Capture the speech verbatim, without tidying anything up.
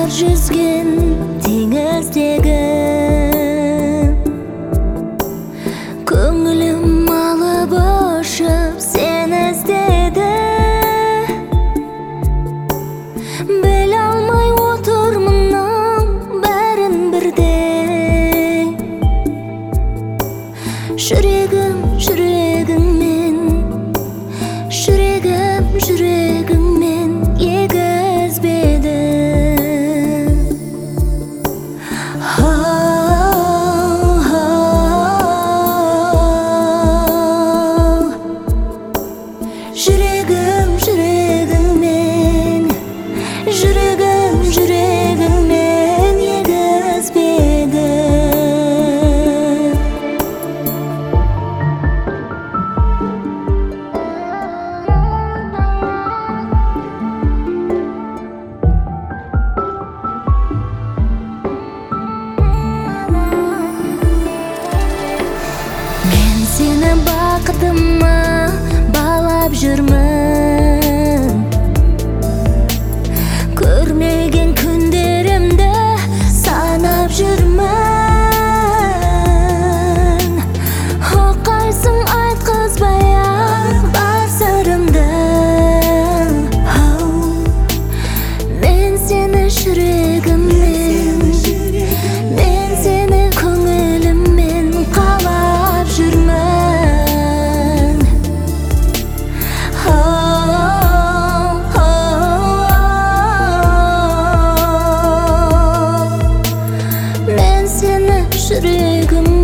жүзген теңіздегі көңілім алып ұшып сені іздеді. Біле алмай отырмын бәрін бірдей. Жүрегім жүрегіңмен, жүрегім жүрегіңмен егізбеді. Жүрегім жүрегіңмен, жүрегім жүрегіңмен егізбеді. Мен сені бақытыма балап жүрмін. Көрмеген күндерімді санап жүрмін. Оқайсың айтқызбай-ақ бар сырымды. Мен сені жүрегіммен, мен сені көңіліммен қалап жүрмін. Мен сені жүрегім